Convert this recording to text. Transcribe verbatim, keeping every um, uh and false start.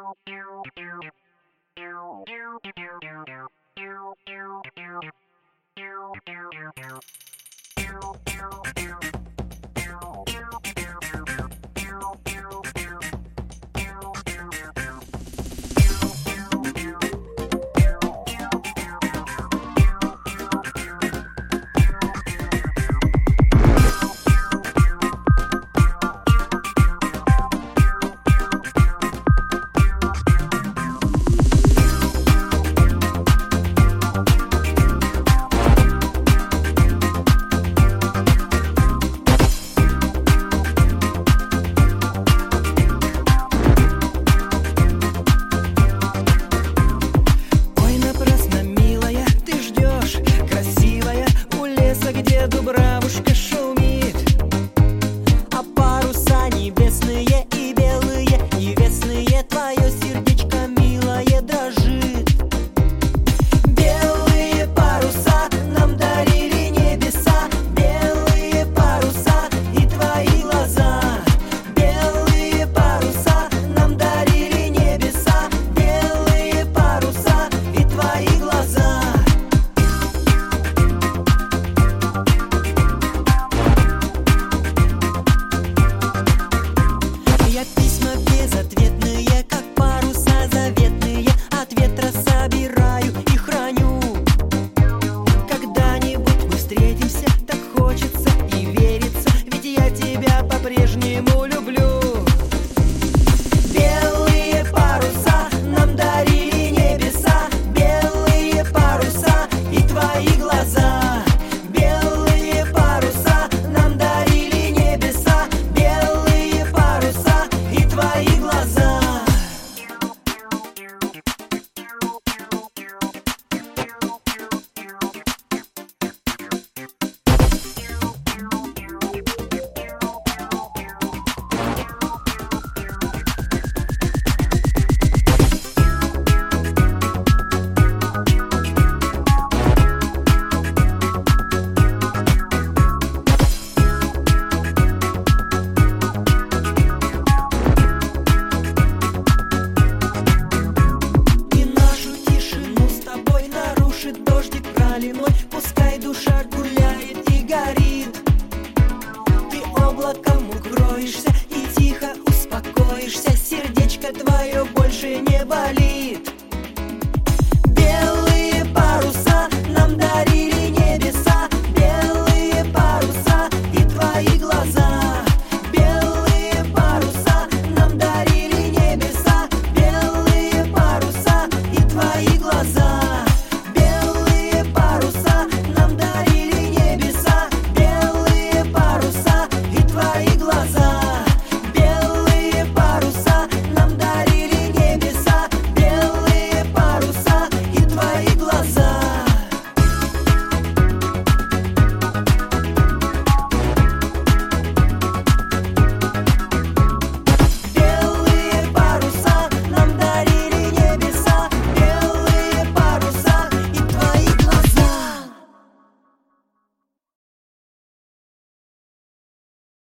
Дубравушка шумит, а паруса небесные и белые, невестные, твое сердечко милое дрожит. Белые паруса нам дарили небеса, белые паруса и твои глаза. Белые паруса нам дарили небеса, белые паруса и твои глаза. Письма безответные, как паруса заветные, от ветра собираю и храню. Когда-нибудь мы встретимся, так хочется и верится, ведь я тебя по-прежнему люблю. Белые паруса нам дарили небеса, белые паруса и твои глаза. Белые паруса нам дарили небеса, белые паруса и твои глаза. Дождик проливной, пускай душа гуляет и горит. Ты облаком укроешься и тихо успокоишься, сердечко твое больше не болит.